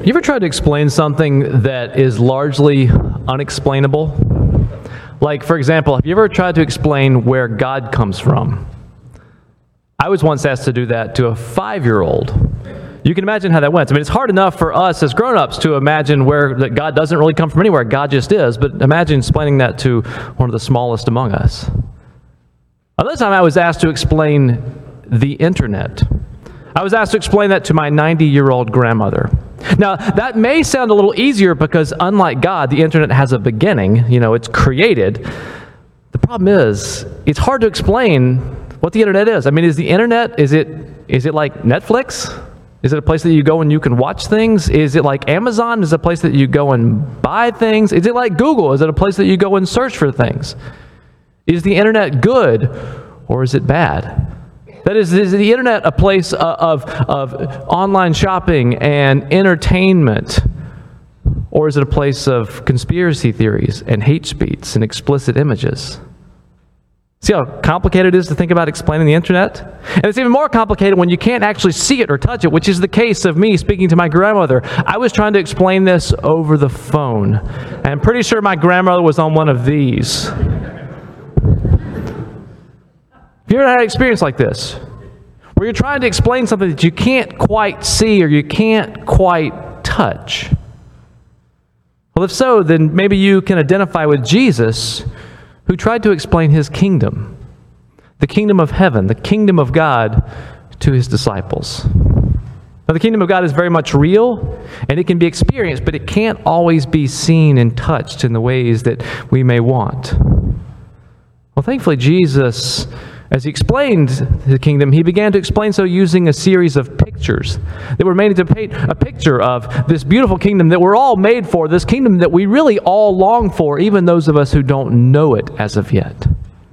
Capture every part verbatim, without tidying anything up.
You ever tried to explain something that is largely unexplainable? Like, for example, have you ever tried to explain where God comes from? I was once asked to do that to a five-year-old. You can imagine how that went. I mean, it's hard enough for us as grown-ups to imagine where that God doesn't really come from anywhere. God just is. But imagine explaining that to one of the smallest among us. Another time I was asked to explain the internet. I was asked to explain that to my ninety-year-old grandmother. Now, that may sound a little easier because unlike God, the internet has a beginning. You know, it's created. The problem is, it's hard to explain what the internet is. I mean, is the internet, is it is it like Netflix? Is it a place that you go and you can watch things? Is it like Amazon? Is it a place that you go and buy things? Is it like Google? Is it a place that you go and search for things? Is the internet good or is it bad? That is, is the internet a place of, of online shopping and entertainment? Or is it a place of conspiracy theories and hate speech and explicit images? See how complicated it is to think about explaining the internet? And it's even more complicated when you can't actually see it or touch it, which is the case of me speaking to my grandmother. I was trying to explain this over the phone. And I'm pretty sure my grandmother was on one of these. Have you ever had an experience like this, where you're trying to explain something that you can't quite see or you can't quite touch? Well, if so, then maybe you can identify with Jesus, who tried to explain his kingdom, the kingdom of heaven, the kingdom of God, to his disciples. Now, the kingdom of God is very much real, and it can be experienced, but it can't always be seen and touched in the ways that we may want. Well, thankfully, Jesus, as he explained the kingdom, he began to explain so using a series of pictures that were made to paint a picture of this beautiful kingdom that we're all made for, this kingdom that we really all long for, even those of us who don't know it as of yet.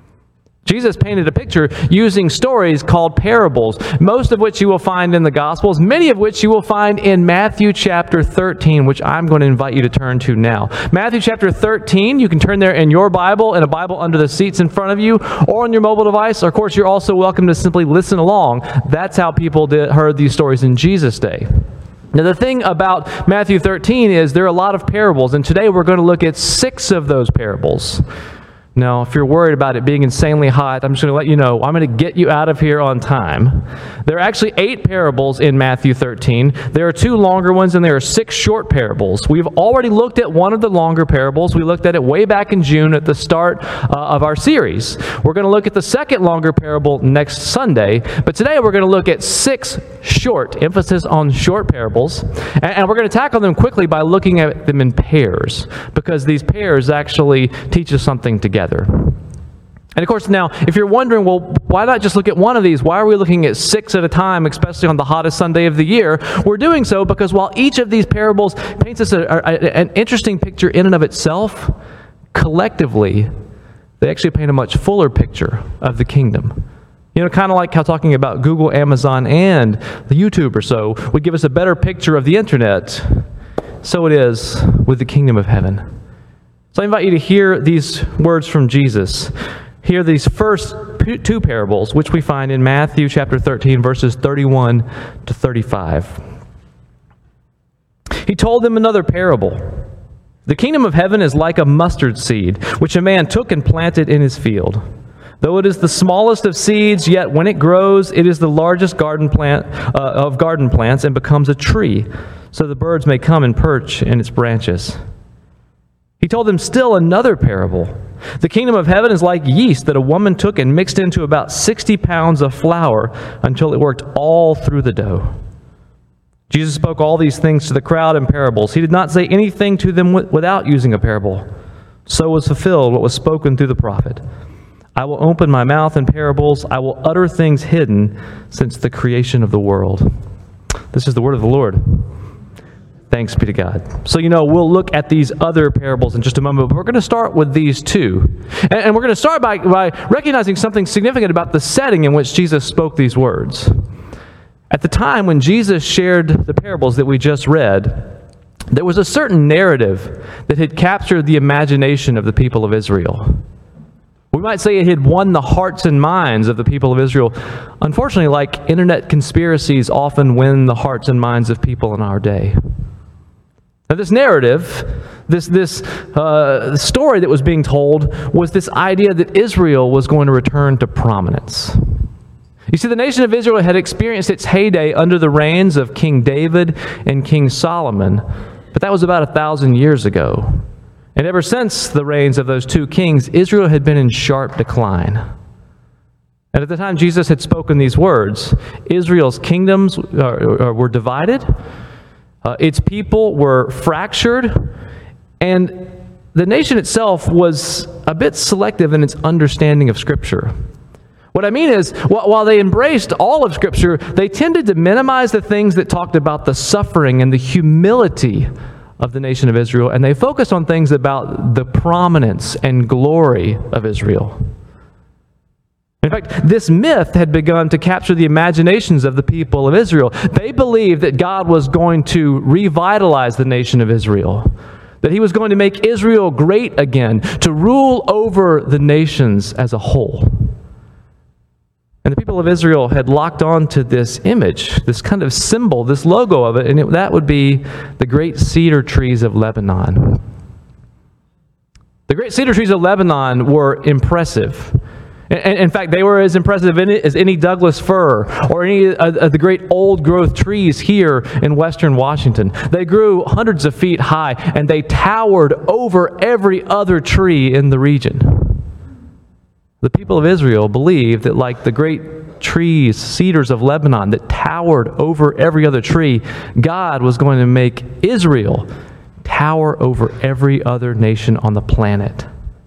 Jesus painted a picture using stories called parables, most of which you will find in the Gospels, many of which you will find in Matthew chapter thirteen, which I'm going to invite you to turn to now. Matthew chapter thirteen, you can turn there in your Bible, in a Bible under the seats in front of you, or on your mobile device. Or of course, you're also welcome to simply listen along. That's how people did, heard these stories in Jesus' day. Now, the thing about Matthew thirteen is there are a lot of parables, and today we're going to look at six of those parables. Now, if you're worried about it being insanely hot, I'm just going to let you know, I'm going to get you out of here on time. There are actually eight parables in Matthew thirteen. There are two longer ones, and there are six short parables. We've already looked at one of the longer parables. We looked at it way back in June at the start uh, of our series. We're going to look at the second longer parable next Sunday, but today we're going to look at six short, emphasis on short parables, and, and we're going to tackle them quickly by looking at them in pairs, because these pairs actually teach us something together. And of course, now, if you're wondering, well, why not just look at one of these? Why are we looking at six at a time, especially on the hottest Sunday of the year? We're doing so because while each of these parables paints us a, a, an interesting picture in and of itself, collectively, they actually paint a much fuller picture of the kingdom. You know, kind of like how talking about Google, Amazon, and the YouTube or so would give us a better picture of the internet. So it is with the kingdom of heaven. So I invite you to hear these words from Jesus. Hear these first two parables, which we find in Matthew chapter thirteen, verses thirty-one to thirty-five. He told them another parable. The kingdom of heaven is like a mustard seed, which a man took and planted in his field. Though it is the smallest of seeds, yet when it grows, it is the largest garden plant uh, of garden plants and becomes a tree, so the birds may come and perch in its branches. He told them still another parable. The kingdom of heaven is like yeast that a woman took and mixed into about sixty pounds of flour until it worked all through the dough. Jesus spoke all these things to the crowd in parables. He did not say anything to them without using a parable. So was fulfilled what was spoken through the prophet. I will open my mouth in parables. I will utter things hidden since the creation of the world. This is the word of the Lord. Thanks be to God. So, you know, we'll look at these other parables in just a moment, but we're going to start with these two. And, and we're going to start by, by recognizing something significant about the setting in which Jesus spoke these words. At the time when Jesus shared the parables that we just read, there was a certain narrative that had captured the imagination of the people of Israel. We might say it had won the hearts and minds of the people of Israel. Unfortunately, like internet conspiracies often win the hearts and minds of people in our day. Now, this narrative, this, this uh, story that was being told was this idea that Israel was going to return to prominence. You see, the nation of Israel had experienced its heyday under the reigns of King David and King Solomon, but that was about a thousand years ago. And ever since the reigns of those two kings, Israel had been in sharp decline. And at the time Jesus had spoken these words, Israel's kingdoms uh, were divided, uh, its people were fractured, and the nation itself was a bit selective in its understanding of Scripture. What I mean is, while they embraced all of Scripture, they tended to minimize the things that talked about the suffering and the humility of the nation of Israel, and they focused on things about the prominence and glory of Israel. In fact, this myth had begun to capture the imaginations of the people of Israel. They believed that God was going to revitalize the nation of Israel, that He was going to make Israel great again, to rule over the nations as a whole. And the people of Israel had locked on to this image, this kind of symbol, this logo of it, and it, that would be the great cedar trees of Lebanon. The great cedar trees of Lebanon were impressive. In fact, they were as impressive as any Douglas fir or any of the great old-growth trees here in western Washington. They grew hundreds of feet high, and they towered over every other tree in the region. The people of Israel believed that, like the great trees, cedars of Lebanon, that towered over every other tree, God was going to make Israel tower over every other nation on the planet.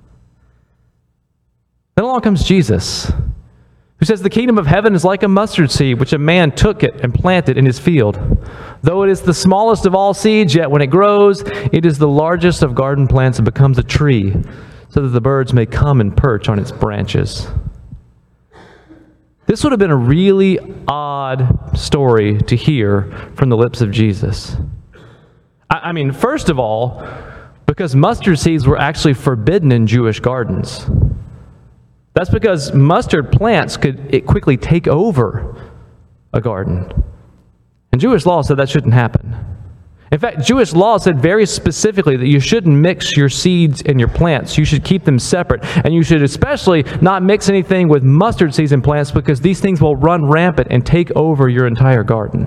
Then along comes Jesus, who says the kingdom of heaven is like a mustard seed, which a man took it and planted in his field. Though it is the smallest of all seeds, yet when it grows, it is the largest of garden plants and becomes a tree, so that the birds may come and perch on its branches. This would have been a really odd story to hear from the lips of Jesus. I, I mean, first of all, because mustard seeds were actually forbidden in Jewish gardens. That's because mustard plants could it quickly take over a garden. And Jewish law said that shouldn't happen. In fact, Jewish law said very specifically that you shouldn't mix your seeds and your plants. You should keep them separate. And you should especially not mix anything with mustard seeds and plants, because these things will run rampant and take over your entire garden.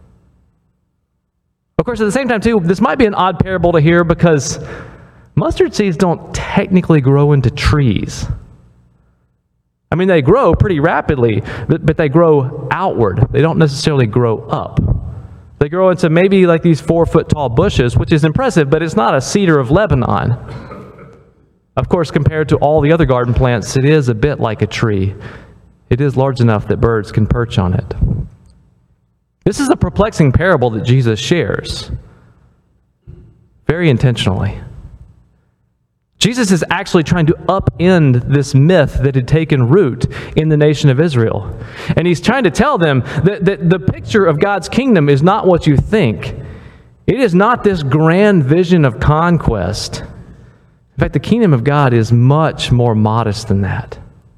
Of course, at the same time, too, this might be an odd parable to hear, because mustard seeds don't technically grow into trees. I mean, they grow pretty rapidly, but, but they grow outward. They don't necessarily grow up. They grow into maybe like these four-foot tall bushes, which is impressive, but it's not a cedar of Lebanon. Of course, compared to all the other garden plants, it is a bit like a tree. It is large enough that birds can perch on it. This is a perplexing parable that Jesus shares, very intentionally. Jesus is actually trying to upend this myth that had taken root in the nation of Israel. And he's trying to tell them that, that the picture of God's kingdom is not what you think. It is not this grand vision of conquest. In fact, the kingdom of God is much more modest than that.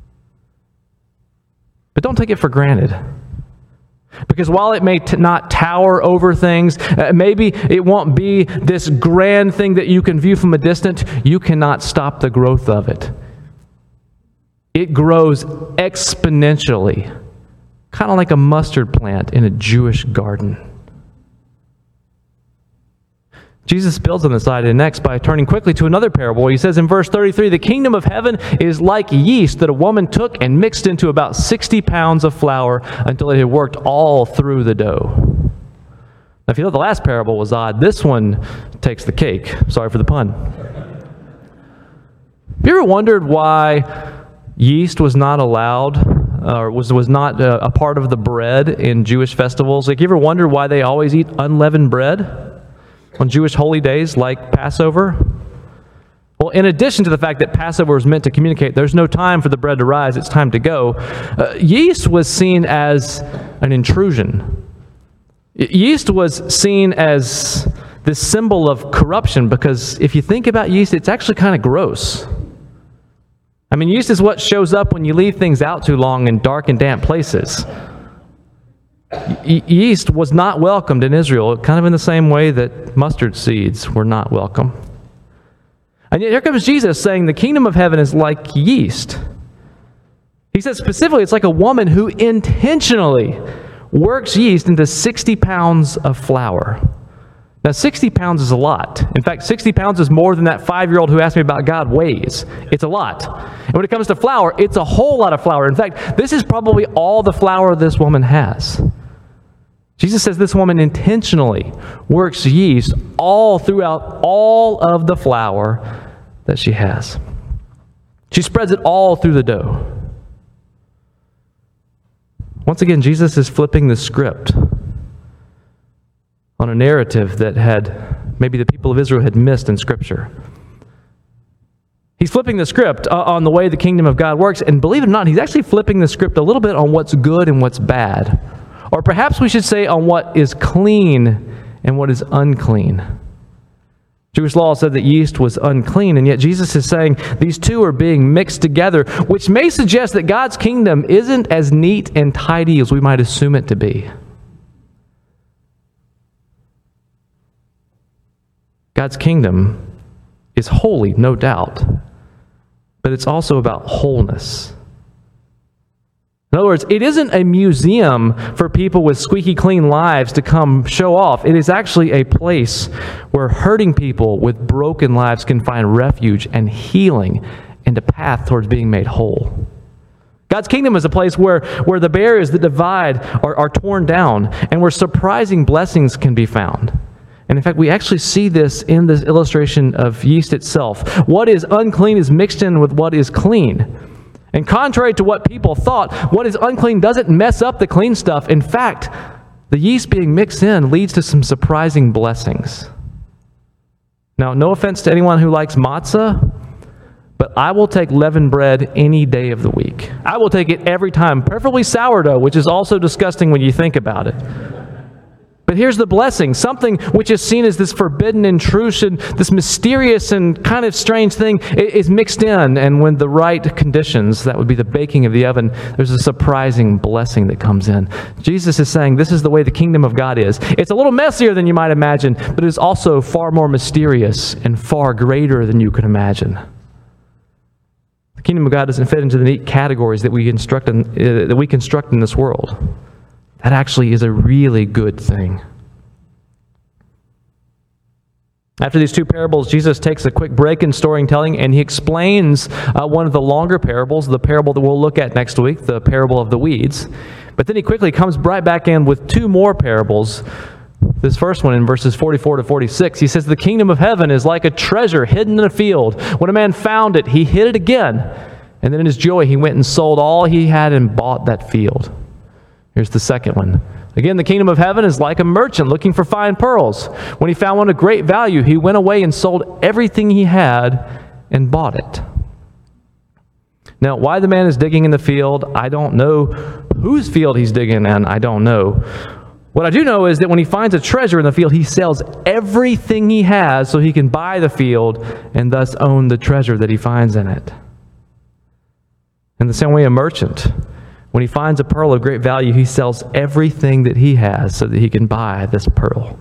But don't take it for granted. Because while it may t- not tower over things, uh, maybe it won't be this grand thing that you can view from a distance, you cannot stop the growth of it. It grows exponentially, kind of like a mustard plant in a Jewish garden. Jesus builds on this idea next by turning quickly to another parable. He says in verse thirty-three, the kingdom of heaven is like yeast that a woman took and mixed into about sixty pounds of flour until it had worked all through the dough. Now, if you thought the last parable was odd, this one takes the cake. Sorry for the pun. Have you ever wondered why yeast was not allowed, or was, was not a, a part of the bread in Jewish festivals? Like, you ever wonder why they always eat unleavened bread on Jewish holy days like Passover? Well, in addition to the fact that Passover was meant to communicate there's no time for the bread to rise, it's time to go, uh, yeast was seen as an intrusion. Yeast was seen as this symbol of corruption, because if you think about yeast, it's actually kind of gross. I mean, yeast is what shows up when you leave things out too long in dark and damp places. Ye- yeast was not welcomed in Israel, kind of in the same way that mustard seeds were not welcome. And yet here comes Jesus saying the kingdom of heaven is like yeast. He says specifically it's like a woman who intentionally works yeast into sixty pounds of flour. Now, sixty pounds is a lot. In fact, sixty pounds is more than that five-year-old who asked me about God weighs. It's a lot. And when it comes to flour, it's a whole lot of flour. In fact, this is probably all the flour this woman has. Jesus says this woman intentionally works yeast all throughout all of the flour that she has. She spreads it all through the dough. Once again, Jesus is flipping the script on a narrative that had maybe the people of Israel had missed in Scripture. He's flipping the script on the way the kingdom of God works, and believe it or not, he's actually flipping the script a little bit on what's good and what's bad. Or perhaps we should say on what is clean and what is unclean. Jewish law said that yeast was unclean, and yet Jesus is saying these two are being mixed together, which may suggest that God's kingdom isn't as neat and tidy as we might assume it to be. God's kingdom is holy, no doubt, but it's also about wholeness. In other words, it isn't a museum for people with squeaky clean lives to come show off. It is actually a place where hurting people with broken lives can find refuge and healing and a path towards being made whole. God's kingdom is a place where, where the barriers that divide are, are torn down and where surprising blessings can be found. And in fact, we actually see this in this illustration of yeast itself. What is unclean is mixed in with what is clean. And contrary to what people thought, what is unclean doesn't mess up the clean stuff. In fact, the yeast being mixed in leads to some surprising blessings. Now, no offense to anyone who likes matzah, but I will take leavened bread any day of the week. I will take it every time, preferably sourdough, which is also disgusting when you think about it. But here's the blessing. Something which is seen as this forbidden intrusion, this mysterious and kind of strange thing is mixed in. And when the right conditions, that would be the baking of the oven, there's a surprising blessing that comes in. Jesus is saying this is the way the kingdom of God is. It's a little messier than you might imagine, but it's also far more mysterious and far greater than you could imagine. The kingdom of God doesn't fit into the neat categories that we construct in, uh, that we construct in this world. That actually is a really good thing. After these two parables, Jesus takes a quick break in storytelling and he explains uh, one of the longer parables, the parable that we'll look at next week, the parable of the weeds. But then he quickly comes right back in with two more parables. This first one in verses forty-four to forty-six, he says, "The kingdom of heaven is like a treasure hidden in a field. When a man found it, he hid it again. And then in his joy, he went and sold all he had and bought that field." Here's the second one. "Again, the kingdom of heaven is like a merchant looking for fine pearls. When he found one of great value, he went away and sold everything he had and bought it." Now, why the man is digging in the field, I don't know. Whose field he's digging in, I don't know. What I do know is that when he finds a treasure in the field, he sells everything he has so he can buy the field and thus own the treasure that he finds in it. In the same way, a merchant, when he finds a pearl of great value, he sells everything that he has so that he can buy this pearl.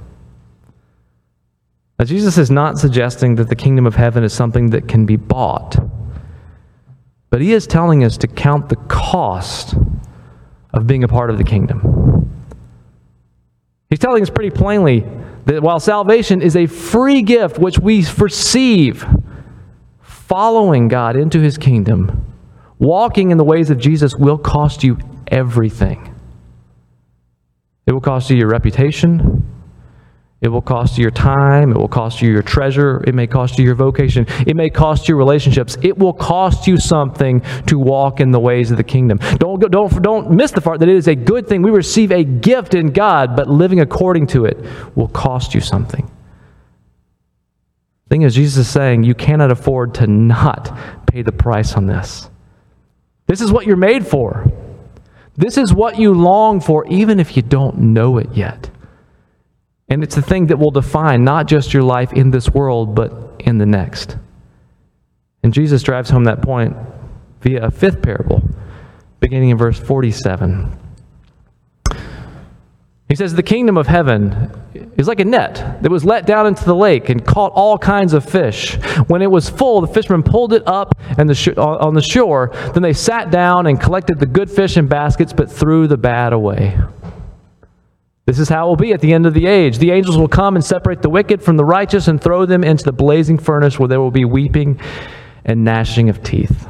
Now, Jesus is not suggesting that the kingdom of heaven is something that can be bought, but he is telling us to count the cost of being a part of the kingdom. He's telling us pretty plainly that while salvation is a free gift which we receive, following God into his kingdom, walking in the ways of Jesus will cost you everything. It will cost you your reputation. It will cost you your time. It will cost you your treasure. It may cost you your vocation. It may cost you relationships. It will cost you something to walk in the ways of the kingdom. Don't, go, don't, don't miss the part that it is a good thing. We receive a gift in God, but living according to it will cost you something. The thing is, Jesus is saying you cannot afford to not pay the price on this. This is what you're made for. This is what you long for, even if you don't know it yet. And it's the thing that will define not just your life in this world, but in the next. And Jesus drives home that point via a fifth parable, beginning in verse forty-seven. He says the kingdom of heaven is like a net that was let down into the lake and caught all kinds of fish. When it was full, the fishermen pulled it up and the sh- on the shore. Then they sat down and collected the good fish in baskets, but threw the bad away. This is how it will be at the end of the age. The angels will come and separate the wicked from the righteous and throw them into the blazing furnace where there will be weeping and gnashing of teeth.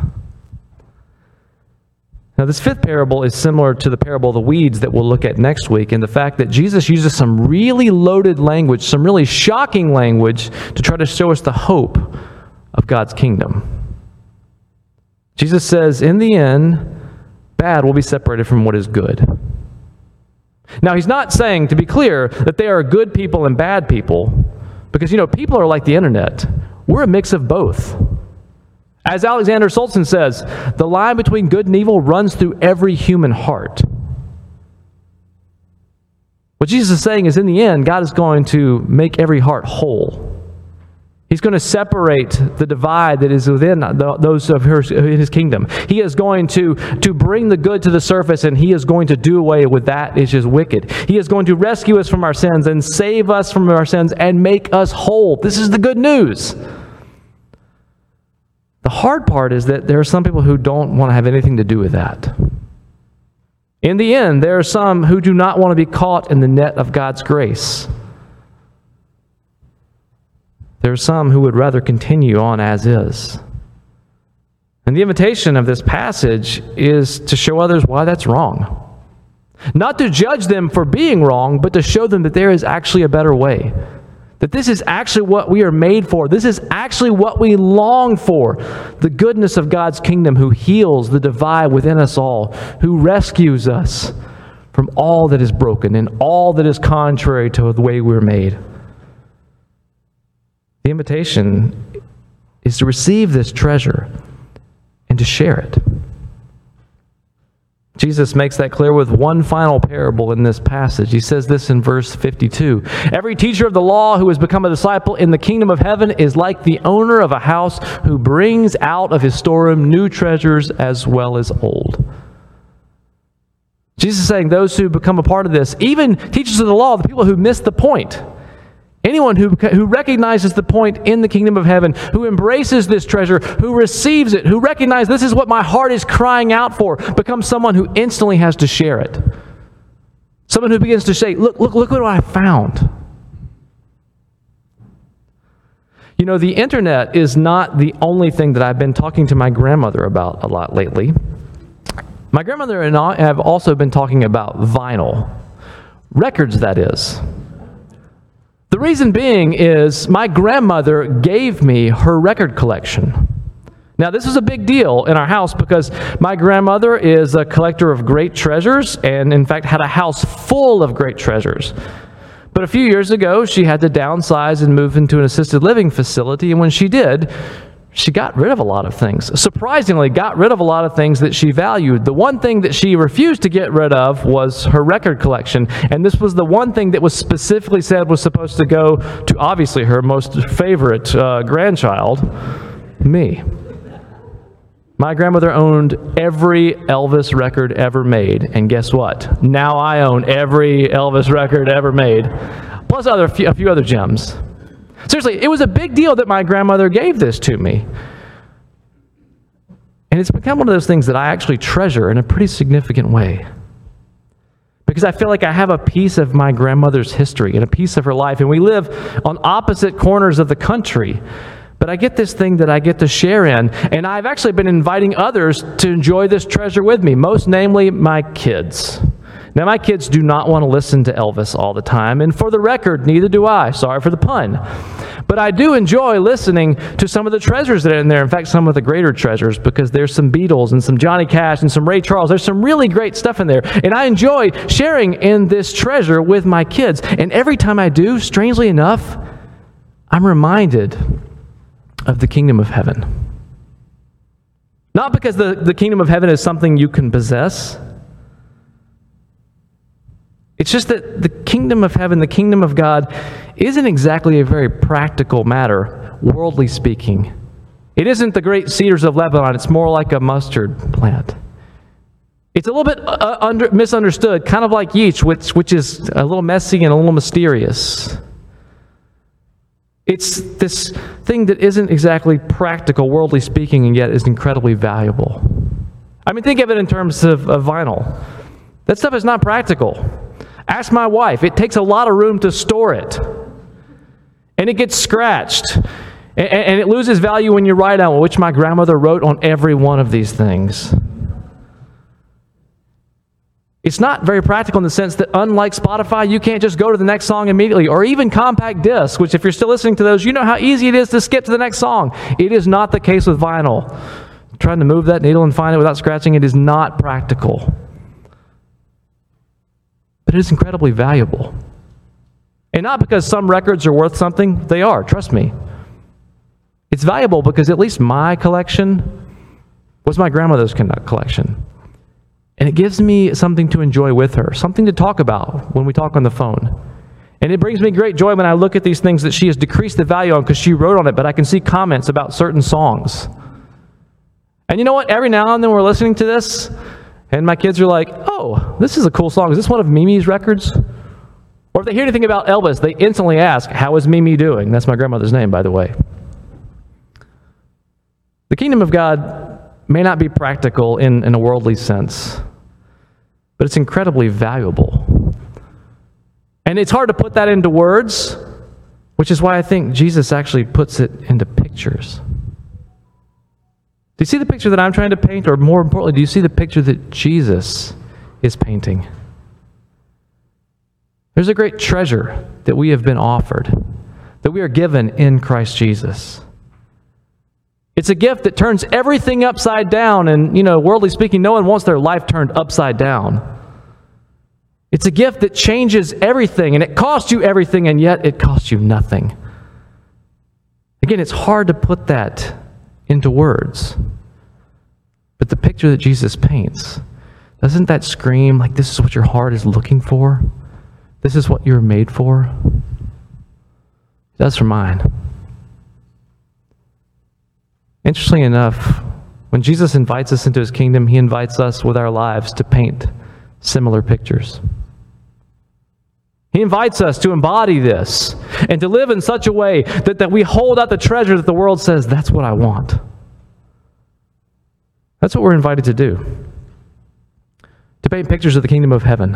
Now, this fifth parable is similar to the parable of the weeds that we'll look at next week, in the fact that Jesus uses some really loaded language, some really shocking language, to try to show us the hope of God's kingdom. Jesus says, in the end, bad will be separated from what is good. Now, he's not saying, to be clear, that there are good people and bad people, because, you know, people are like the internet. We're a mix of both. As Alexander Solzhenitsyn says, the line between good and evil runs through every human heart. What Jesus is saying is, in the end, God is going to make every heart whole. He's going to separate the divide that is within the, those of his, his kingdom. He is going to, to bring the good to the surface, and he is going to do away with that which is wicked. He is going to rescue us from our sins and save us from our sins and make us whole. This is the good news. The hard part is that there are some people who don't want to have anything to do with that. In the end, there are some who do not want to be caught in the net of God's grace. There are some who would rather continue on as is. And the invitation of this passage is to show others why that's wrong. Not to judge them for being wrong, but to show them that there is actually a better way. That this is actually what we are made for. This is actually what we long for. The goodness of God's kingdom, who heals the divide within us all, who rescues us from all that is broken and all that is contrary to the way we're made. The invitation is to receive this treasure and to share it. Jesus makes that clear with one final parable in this passage. He says this in verse fifty-two. Every teacher of the law who has become a disciple in the kingdom of heaven is like the owner of a house who brings out of his storeroom new treasures as well as old. Jesus is saying those who become a part of this, even teachers of the law, the people who miss the point, anyone who, who recognizes the point in the kingdom of heaven, who embraces this treasure, who receives it, who recognizes this is what my heart is crying out for, becomes someone who instantly has to share it. Someone who begins to say, look, look, look what I found. You know, the internet is not the only thing that I've been talking to my grandmother about a lot lately. My grandmother and I have also been talking about vinyl. Records, that is. The reason being is my grandmother gave me her record collection. Now, this is a big deal in our house because my grandmother is a collector of great treasures and, in fact, had a house full of great treasures. But a few years ago, she had to downsize and move into an assisted living facility, and when she did, she got rid of a lot of things. Surprisingly, got rid of a lot of things that she valued. The one thing that she refused to get rid of was her record collection. And this was the one thing that was specifically said was supposed to go to, obviously, her most favorite uh, grandchild, me. My grandmother owned every Elvis record ever made. And guess what? Now I own every Elvis record ever made, plus other, a few other gems. Seriously, it was a big deal that my grandmother gave this to me. And it's become one of those things that I actually treasure in a pretty significant way. Because I feel like I have a piece of my grandmother's history and a piece of her life. And we live on opposite corners of the country. But I get this thing that I get to share in. And I've actually been inviting others to enjoy this treasure with me, most namely my kids. Now, my kids do not want to listen to Elvis all the time, and for the record, neither do I. Sorry for the pun. But I do enjoy listening to some of the treasures that are in there. In fact, some of the greater treasures, because there's some Beatles and some Johnny Cash and some Ray Charles. There's some really great stuff in there. And I enjoy sharing in this treasure with my kids. And every time I do, strangely enough, I'm reminded of the kingdom of heaven. Not because the, the kingdom of heaven is something you can possess. It's just that the kingdom of heaven, the kingdom of God, isn't exactly a very practical matter, worldly speaking. It isn't the great cedars of Lebanon. It's more like a mustard plant. It's a little bit uh, under, misunderstood, kind of like yeast, which, which is a little messy and a little mysterious. It's this thing that isn't exactly practical, worldly speaking, and yet is incredibly valuable. I mean, think of it in terms of, of vinyl. That stuff is not practical. Ask my wife. It takes a lot of room to store it. And it gets scratched. And, and it loses value when you write on it, which my grandmother wrote on every one of these things. It's not very practical in the sense that, unlike Spotify, you can't just go to the next song immediately, or even compact discs, which if you're still listening to those, you know how easy it is to skip to the next song. It is not the case with vinyl. Trying to move that needle and find it without scratching it is not practical. But it is incredibly valuable. And not because some records are worth something. They are, trust me. It's valuable because at least my collection was my grandmother's collection. And it gives me something to enjoy with her, something to talk about when we talk on the phone. And it brings me great joy when I look at these things that she has decreased the value on because she wrote on it, but I can see comments about certain songs. And you know what? Every now and then we're listening to this, and my kids are like, oh, this is a cool song. Is this one of Mimi's records? Or if they hear anything about Elvis, they instantly ask, how is Mimi doing? That's my grandmother's name, by the way. The kingdom of God may not be practical in, in a worldly sense, but it's incredibly valuable. And it's hard to put that into words, which is why I think Jesus actually puts it into pictures. Do you see the picture that I'm trying to paint? Or more importantly, do you see the picture that Jesus is painting? There's a great treasure that we have been offered, that we are given in Christ Jesus. It's a gift that turns everything upside down, and, you know, worldly speaking, no one wants their life turned upside down. It's a gift that changes everything, and it costs you everything, and yet it costs you nothing. Again, it's hard to put that into words. But the picture that Jesus paints, doesn't that scream like this is what your heart is looking for? This is what you're made for? It does for mine. Interestingly enough, when Jesus invites us into his kingdom, he invites us with our lives to paint similar pictures. He invites us to embody this and to live in such a way that, that we hold out the treasure that the world says, that's what I want. That's what we're invited to do. To paint pictures of the kingdom of heaven.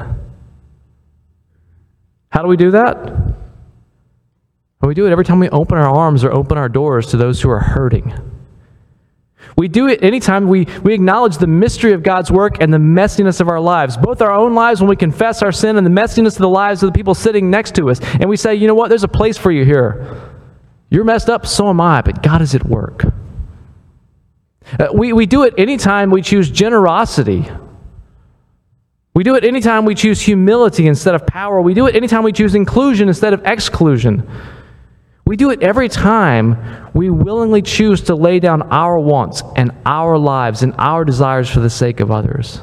How do we do that? Well, we do it every time we open our arms or open our doors to those who are hurting. We do it anytime we, we acknowledge the mystery of God's work and the messiness of our lives, both our own lives when we confess our sin and the messiness of the lives of the people sitting next to us. And we say, you know what, there's a place for you here. You're messed up, so am I, but God is at work. Uh, we, we do it anytime we choose generosity. We do it anytime we choose humility instead of power. We do it anytime we choose inclusion instead of exclusion. We do it every time we willingly choose to lay down our wants and our lives and our desires for the sake of others.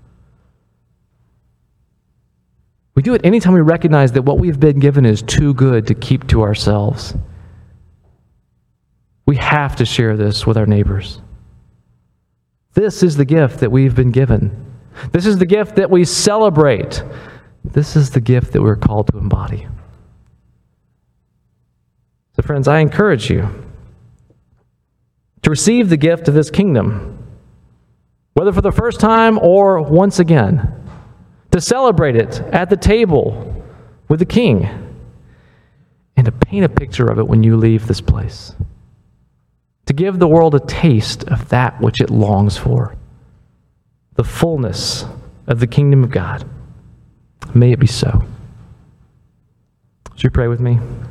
We do it anytime we recognize that what we've been given is too good to keep to ourselves. We have to share this with our neighbors. This is the gift that we've been given. This is the gift that we celebrate. This is the gift that we're called to embody. So friends, I encourage you to receive the gift of this kingdom, whether for the first time or once again, to celebrate it at the table with the King, and to paint a picture of it when you leave this place, to give the world a taste of that which it longs for, the fullness of the kingdom of God. May it be so. Would you pray with me?